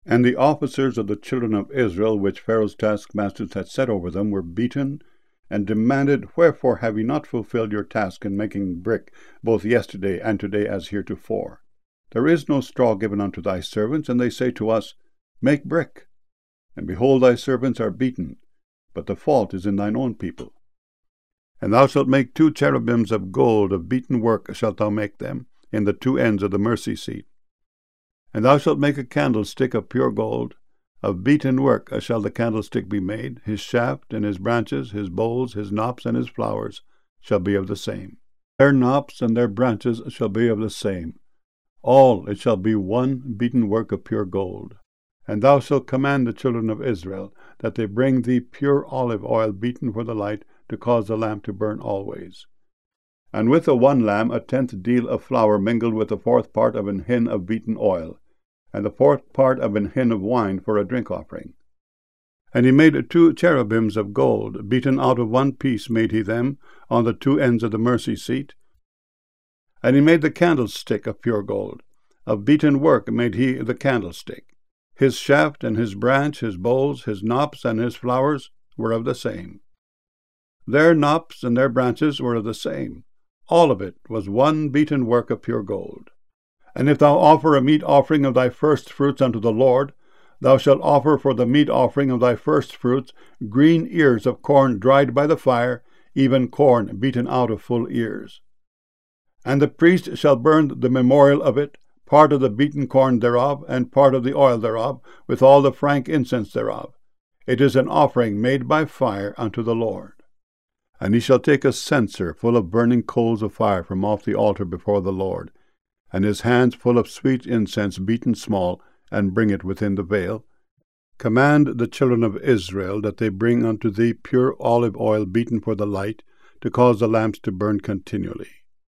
And the officers of the children of Israel, which Pharaoh's taskmasters had set over them, were beaten, and demanded, Wherefore have ye not fulfilled your task in making brick, both yesterday and today as heretofore? There is no straw given unto thy servants, and they say to us, Make brick. And behold, thy servants are beaten, but the fault is in thine own people. And thou shalt make 2 cherubims of gold, of beaten work shalt thou make them, in the 2 ends of the mercy seat. And thou shalt make a candlestick of pure gold. Of beaten work shall the candlestick be made. His shaft and his branches, his bowls, his knops, and his flowers shall be of the same. Their knops and their branches shall be of the same. All it shall be one beaten work of pure gold. And thou shalt command the children of Israel, that they bring thee pure olive oil beaten for the light, to cause the lamp to burn always. And with the 1 lamb 1/10 deal of flour mingled with the 4th part of an hin of beaten oil, and the 4th part of an hin of wine for a drink offering. And he made 2 cherubims of gold, beaten out of 1 piece made he them, on the 2 ends of the mercy seat. And he made the candlestick of pure gold. Of beaten work made he the candlestick. His shaft and his branch, his bowls, his knops, and his flowers were of the same. Their knops and their branches were of the same. All of it was one beaten work of pure gold. And if thou offer a meat offering of thy first fruits unto the Lord, thou shalt offer for the meat offering of thy first fruits green ears of corn dried by the fire, even corn beaten out of full ears. And the priest shall burn the memorial of it, part of the beaten corn thereof, and part of the oil thereof, with all the frank incense thereof. It is an offering made by fire unto the Lord. And he shall take a censer full of burning coals of fire from off the altar before the Lord, and his hands full of sweet incense beaten small, and bring it within the veil. Command the children of Israel that they bring unto thee pure olive oil beaten for the light, to cause the lamps to burn continually.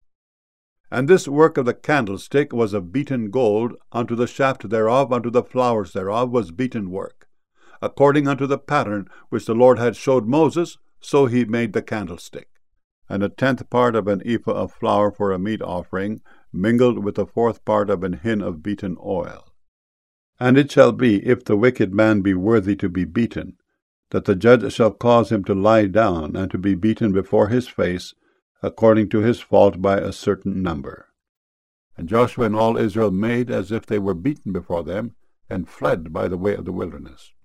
And this work of the candlestick was of beaten gold, unto the shaft thereof, unto the flowers thereof was beaten work. According unto the pattern which the Lord had showed Moses, so he made the candlestick. And 1/10 part of an ephah of flour for a meat offering, mingled with the 4th part of an hin of beaten oil. And it shall be, if the wicked man be worthy to be beaten, that the judge shall cause him to lie down, and to be beaten before his face, according to his fault by a certain number. And Joshua and all Israel made as if they were beaten before them, and fled by the way of the wilderness.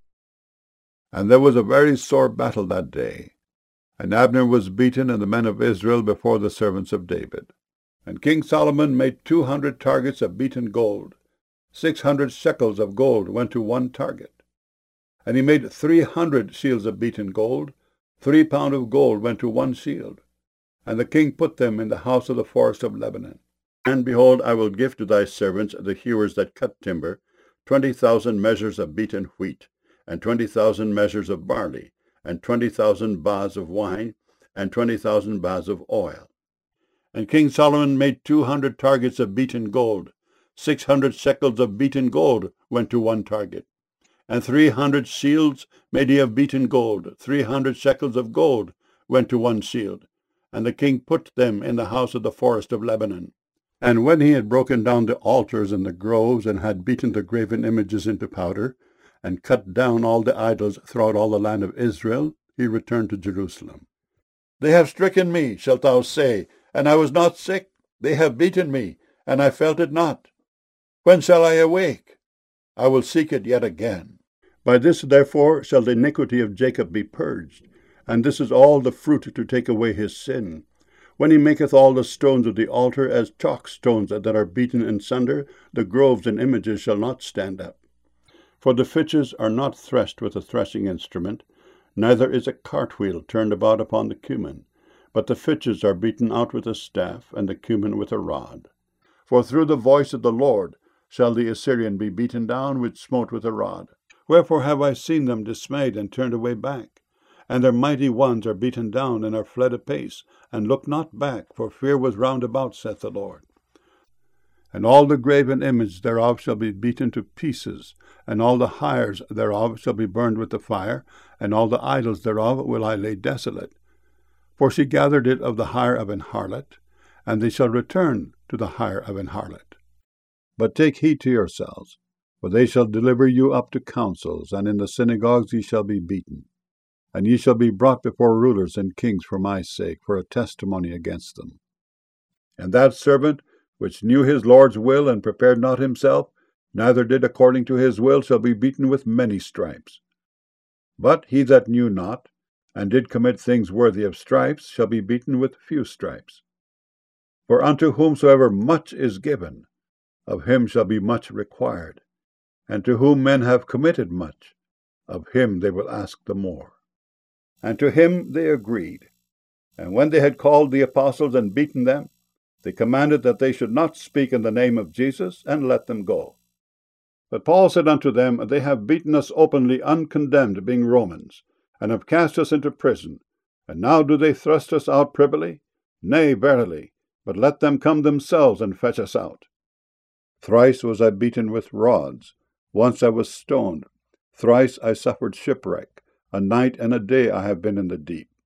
And there was a very sore battle that day. And Abner was beaten, and the men of Israel before the servants of David. And King Solomon made 200 targets of beaten gold. 600 shekels of gold went to 1 target. And he made 300 shields of beaten gold. 3 pound of gold went to 1 shield. And the king put them in the house of the forest of Lebanon. And behold, I will give to thy servants, the hewers that cut timber, 20,000 measures of beaten wheat, and 20,000 measures of barley, and 20,000 baths of wine, and 20,000 baths of oil. And King Solomon made 200 targets of beaten gold. 600 shekels of beaten gold went to 1 target. And 300 shields made he of beaten gold. 300 shekels of gold went to 1 shield. And the king put them in the house of the forest of Lebanon. And when he had broken down the altars and the groves, and had beaten the graven images into powder, and cut down all the idols throughout all the land of Israel, he returned to Jerusalem. They have stricken me, shalt thou say, and I was not sick. They have beaten me, and I felt it not. When shall I awake? I will seek it yet again. By this, therefore, shall the iniquity of Jacob be purged, and this is all the fruit to take away his sin. When he maketh all the stones of the altar as chalk stones that are beaten in sunder, the groves and images shall not stand up. For the fitches are not threshed with a threshing instrument, neither is a cartwheel turned about upon the cumin, but the fitches are beaten out with a staff, and the cumin with a rod. For through the voice of the Lord shall the Assyrian be beaten down, which smote with a rod. Wherefore have I seen them dismayed, and turned away back? And their mighty ones are beaten down, and are fled apace, and look not back, for fear was round about, saith the Lord. And all the graven image thereof shall be beaten to pieces, and all the hires thereof shall be burned with the fire, and all the idols thereof will I lay desolate. For she gathered it of the hire of an harlot, and they shall return to the hire of an harlot. But take heed to yourselves, For they shall deliver you up to councils, and in the synagogues ye shall be beaten. And ye shall be brought before rulers and kings for my sake, for a testimony against them. And that servant which knew his Lord's will and prepared not himself, neither did according to his will, shall be beaten with many stripes. But he that knew not, and did commit things worthy of stripes, shall be beaten with few stripes. For unto whomsoever much is given, of him shall be much required. And to whom men have committed much, of him they will ask the more. And to him they agreed. And when they had called the apostles and beaten them, they commanded that they should not speak in the name of Jesus, and let them go. But Paul said unto them, They have beaten us openly uncondemned, being Romans, and have cast us into prison. And now do they thrust us out privily? Nay, verily, but let them come themselves and fetch us out. Thrice was I beaten with rods. Once I was stoned. Thrice I suffered shipwreck. A night and a day I have been in the deep.